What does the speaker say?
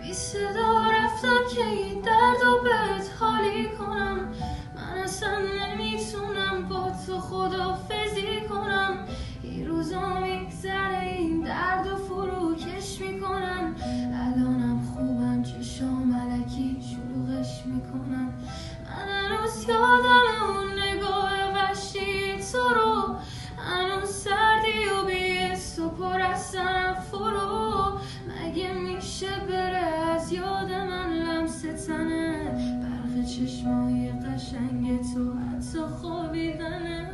بی صدا رفتم که این درد و بهت حالی کنم. من اصلا نمیتونم با تو خداحافظی کنم. این روزا میگذره این درد و فروکش میکنم. الانم خوبم چشام ملکی شلوغش میکنم. من هنوز یادم اون نگاه وحشی تو رو، هنوز سردی و بیست و پر از فرو. مگه میشه بره از یاد من لمس تنه، برق چشمای قشنگ تو حتی خوابیدنه.